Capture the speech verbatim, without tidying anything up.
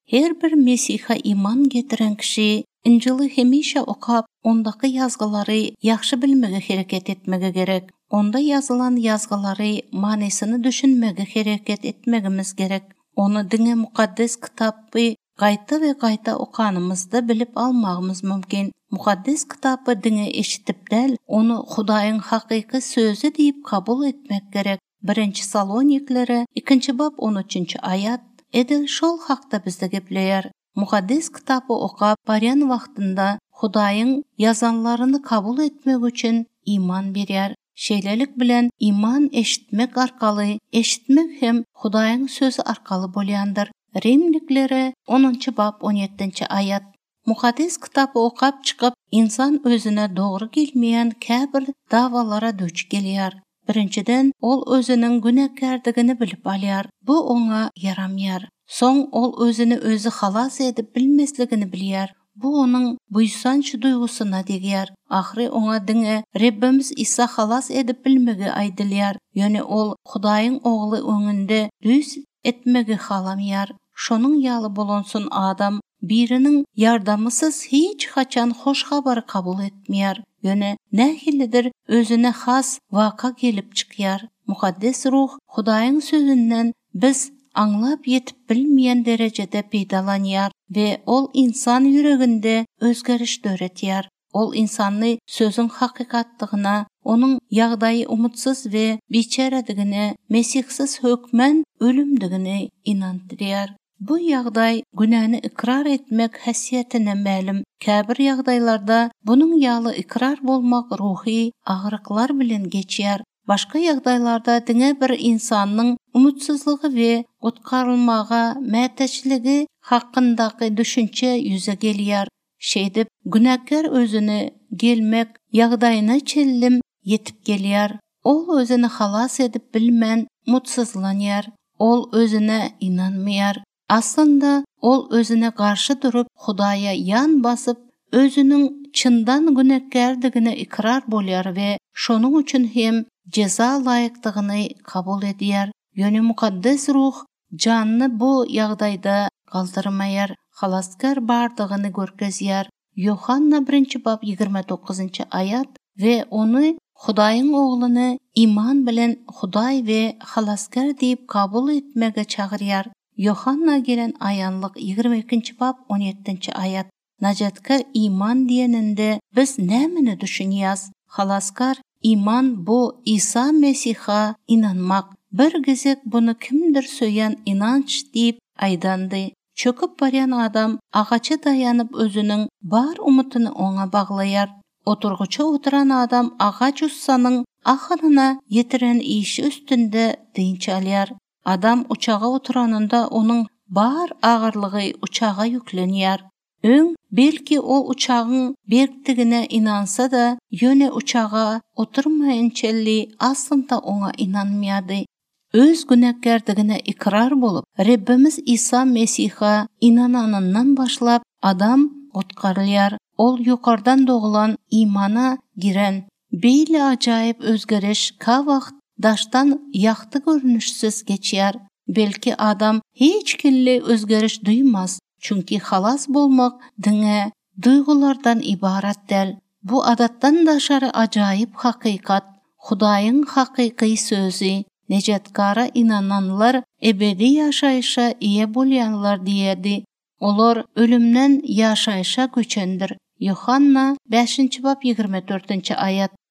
Her bir Mesih'a iman getiren kişi İncil'i hemişe okap, ondaki yazgıları yaxşı bilmege hareket etmege gerek. Onda yazılan yazgıları manesini düşünmege hareket etmegimiz gerek. Onu dine mukaddes kitabı gayta ve gayta okanımızda bilip almağımız mümkün. Mukaddes kitabı dine eşitip del, onu Hudayın hakiki sözü deyip kabul etmek gerek. Birinci Saloniklere ikinci bab on üçüncü ayat edil şol hakta bizde gepleyer. Mukaddes kitabı okap baryan vaqtında Hudayın yazanlarını kabul etmek için iman berer. Şeylelik bilen iman eşitmek arkalı, eşitmek hem Hudayın sözü arkalı bolyandır. Rimliklere onuncu bab on yedinci ayat. Mukaddes kitabı okap çıkıp insan özüne doğru gelmeyen käbir davalara düç gelýär. Birinciden ol özünün günahkardygyny bilip alýar. Bu ona yaramyar. Soň ol özüni özü halas edip bilmesligini bilýär. Bu onun buysanç duygusuna degýär. Ahry ona dine Rabbimiz İsa halas edip bilmegi aýdylýar. Ýöne ol Hudaýyň ogly öňünde düz etmegi halamyar. Şonuň ýaly bolansun adam birinin yardamısız hiç haçan hoş habary kabul etmeýär. Ýöne nähilidir özüne has waka gelip çykýar. Mukaddes ruh Hudaýyň sözünden biz anlap yetip bilmeyen derecede peýdalanýar ve ol insan yüreginde özgeriş döretýär. Ol insanny sözün hakykatlygyna, onun ýagdaýy umutsuz ve biçaredigine, mesihsiz hökmen ölümdigine inandyrýar. Bu ýagdaý günäni ikrar etmek häsiýetine ma'lum. Käbir ýagdaýlarda bunun ýaly ikrar bolmak ruhy agyryklar bilen geçýär. Başka ýagdaýlarda dine bir insanyň umutsuzlygy we gutkarylmaga mäteçligi hakyndaky düşünçe ýüze gelýär. Şeýdip günahkar özüni gelmek ýagdaýyna çellim yetip gelýär. Ol özüni halas edip bilmen mutsuzlanýar. Ol özüne inanmaýar. Aslında ol özüne karşı durup Hudaýa yan basıp özünün çyndan günahkardygyny ikrar bolýar we şonuň üçin hem ceza laýykdygyny kabul edýär. Ýöne mukaddes ruh janyny bu ýagdaýda galdyrmaýar, halaskar bardygyny görkezýär. Yohanna birinci bab ýigirme dokuzuncu ayat we ony Hudaýyň ogluny iman bilen Hudaý we halaskar diýip kabul etmege çagyrýar. Yohanna gelen ayanlyk ýigirme ikinci bab on yedinci ayat. Najatkar iman diýeninde biz nämeni düşünýäs? Halaskar iman bu İsa Mesih'a inanmak. Bir gezek bunu kimdir söýen inanç diýip aýdandy. Çöküp baryan adam agaça dayanıp özünün bar umutunu ona baglaýar. Oturguça oturan adam agaç ussanyň ahyryna yetiren işi üstünde dynç alýar. Adam uçağa oturanında onun bar ağırlığı uçağa yüklenýär. Öň belki ol uçağın berkdigine inansa da ýöne uçağa oturmaýançelli aslında ona inanmaýady. Öz günahkardygyna ikrar bolup Rabbimiz İsa Mesih'a inananyndan başlap adam gutkarylýar. Ol ýokardan doglan imana giren. Beýle ajaýyp özgeriş ka wagt daştan ýakty görnüşsiz geçýär. Belki adam hiç kille özgeriş duymaz. Çünkü halas bolmak dine duygulardan ibarat del. Bu adattan daşary ajaýyp hakykat. Hudaýyň hakyky sözü nejatkara inananlar ebedi ýaşaýşa iýe bolýanlar diýedi. Olar ölümden ýaşaýşa göçendir. Yohanna beşinci bab ýigirme dördünci ayat.